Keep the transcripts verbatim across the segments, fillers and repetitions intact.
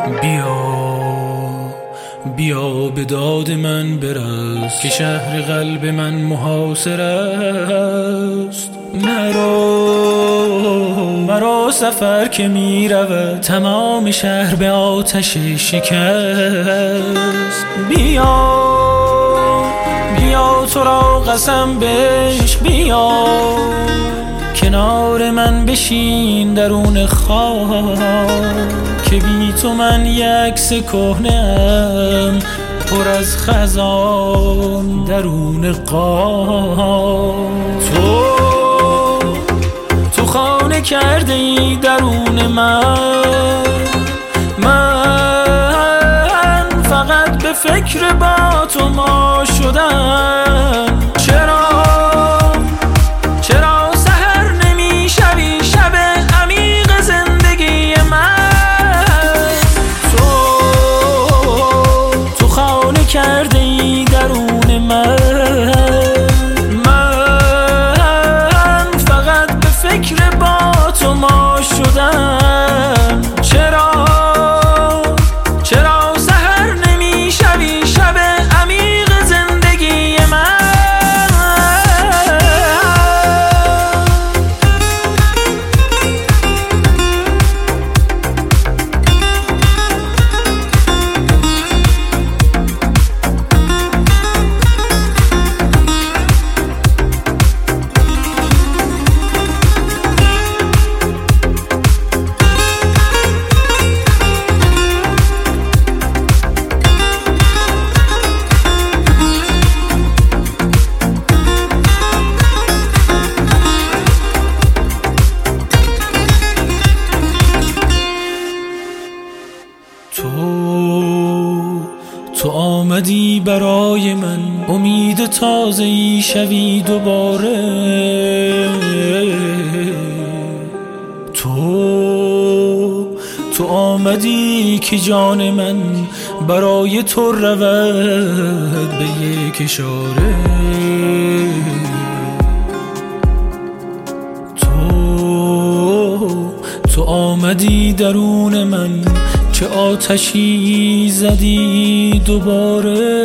بیا بیا به داد من برس که شهر قلب من محاصر است. مرا مرا سفر که می رود تمام شهر به آتش شکست. بیا بیا تو را قسم بهش بیا کنار من بشین درون خواب که بی تو من یکس کهنه‌ام پر از خزان درون قاب. تو تو خانه کرده ای درون من، من فقط به فکر با تو ما شدم. چرا چرا سحر نمی شوی شب عمیق زندگی من؟ تو تو خانه کرده ای درون من، من فقط به فکر با تو ما شدم. چرا چرا سحر نمی شوی شب عمیق زندگی من؟ تو تو آمدی برای من امید تازه‌ای شوی دوباره. تو تو آمدی که جان من برای تو رود به یک اشاره. تو تو آمدی درون من چه آتشی زدی دوباره.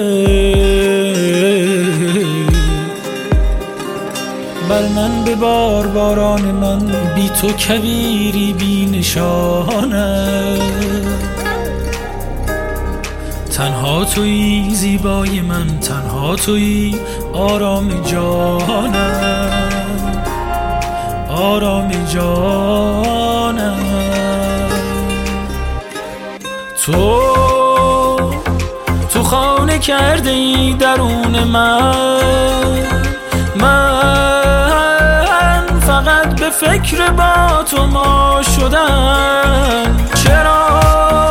بر من ببار باران من بی تو کویری بی نشانه. تنها تویی زیبای من، تنها تویی آرام جانم، آرام جانم. تو تو خانه کرده ای درون من، من فقط به فکر با تو ما شدم. چرا